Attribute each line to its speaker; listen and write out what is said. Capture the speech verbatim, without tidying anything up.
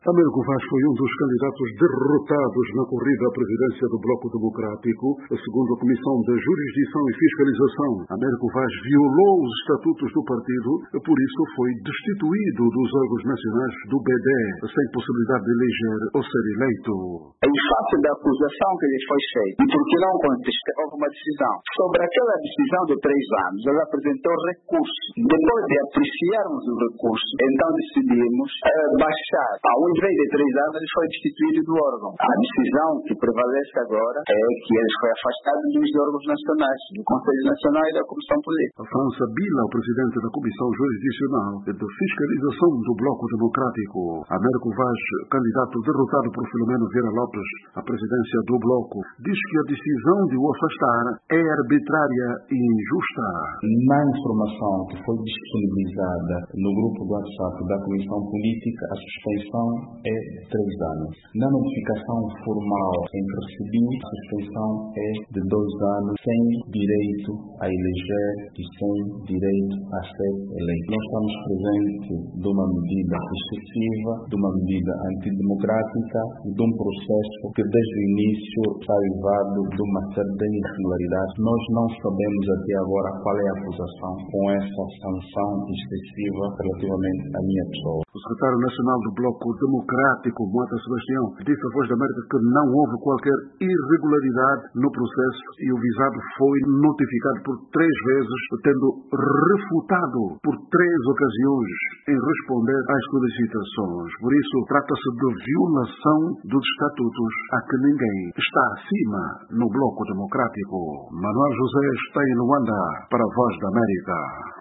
Speaker 1: Américo Vaz foi um dos candidatos derrotados na corrida à presidência do Bloco Democrático. Segundo a Comissão de Jurisdição e Fiscalização, Américo Vaz violou os estatutos do partido, por isso foi destituído dos órgãos nacionais do B D, sem possibilidade de eleger ou ser eleito.
Speaker 2: Em face da acusação que lhes foi feita, e porque não contestou, houve uma decisão. Sobre aquela decisão de três anos, ele apresentou recurso. Depois de apreciarmos o recurso, então decidimos uh, baixar. Ao invés de três anos, ele foi destituído do órgão. A decisão que prevalece agora é que ele foi afastado dos órgãos nacionais, do Conselho Nacional e da Comissão Política.
Speaker 1: Avança Bila, o presidente da Comissão Jurisdicional de Fiscalização do Bloco Democrático. Américo Vaz, candidato derrotado por Filomeno Vieira Lopes à presidência do Bloco, diz que a decisão de o afastar é arbitrária e injusta.
Speaker 3: Na informação que foi disponibilizada no grupo do WhatsApp da Comissão Política, a suspensão é de três anos. Na notificação formal em que recebi, a suspensão é de dois anos, sem direito a eleger e sem direito a ser eleito. Nós estamos presentes de uma medida excessiva, de uma medida antidemocrática e de um processo que desde o início está levado de uma série de irregularidades. Nós não sabemos até agora qual é a acusação com essa sanção excessiva relativamente à minha pessoa.
Speaker 1: O secretário nacional do Bloco Democrático, Mota Sebastião, disse à Voz da América que não houve qualquer irregularidade no processo e o visado foi notificado por três vezes, tendo refutado por três ocasiões em responder às solicitações. Por isso, trata-se de violação dos estatutos a que ninguém está acima no Bloco Democrático. Manuel José está em Luanda para a Voz da América.